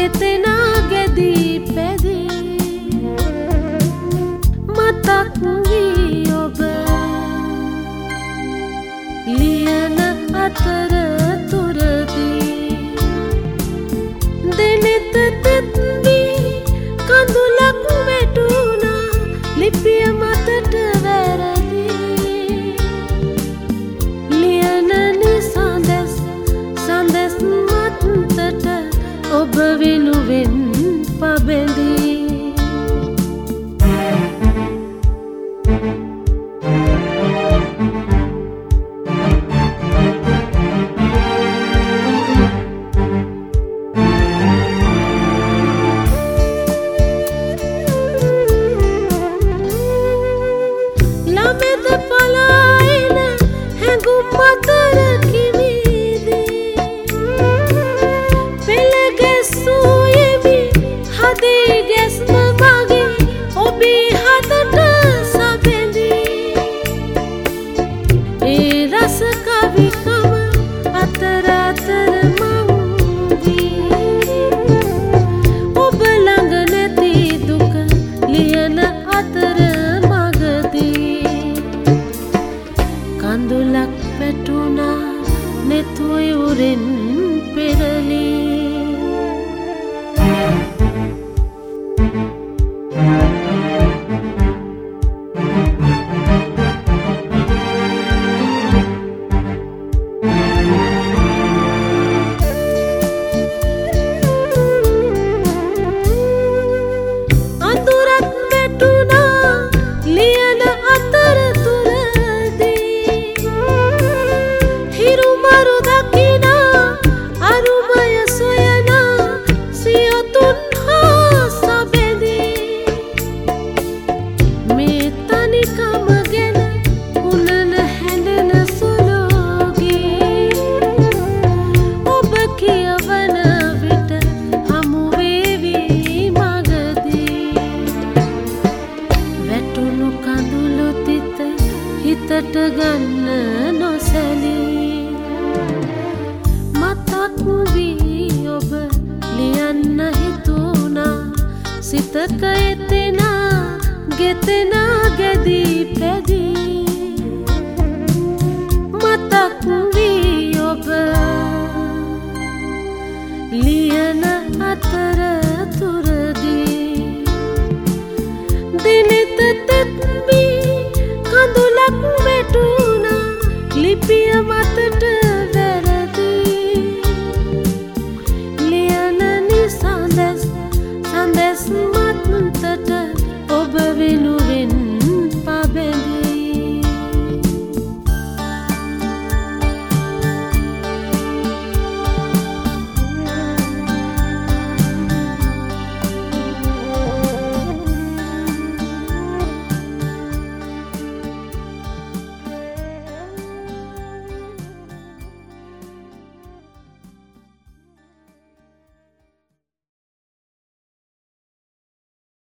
ගෙතෙනා ගෙදී පැදී මතක් වී ඔබ ලියන අතරතුරදී දෙනෙත තෙත්වී කඳුලක් වැටුණා ලිපිය මතට වැරදි ලියන නිසඳස් සඳස් මත්තට ඔබ වෙනුවෙන් පබැඳී ළමෙද පලායන හැඟුම් අතර කිමිදී පෙළ ගැස්සූයෙමි හදේ ගැස්ම මගේ ඔබේ හදට සබැඳී ඒ රස කවිකම අතර මංවී ඔබ ළඟ නැති දුක ලියන අතර කඳුලක් පැටුණා නෙතුයුරෙන් පෙරලී අඳුරක් පැටුණා ලියන හිරුමරු දකිනා අරුමය සොයනා සියොතුන් හා සබැඳී මේ තනිකම ගැන උනන හැඬෙන සුළුගී ඔබ කියවන විට හමුවේවි මගදී වැටුණු කඳුළු තිත හිතට ගන්න නොසැලී මතක් වී ඔබ ලියන්න හිතුණා සිතක එතෙනා ගෙතෙනා ගැදී පැදී මතක් වී ඔබ ලියන අතර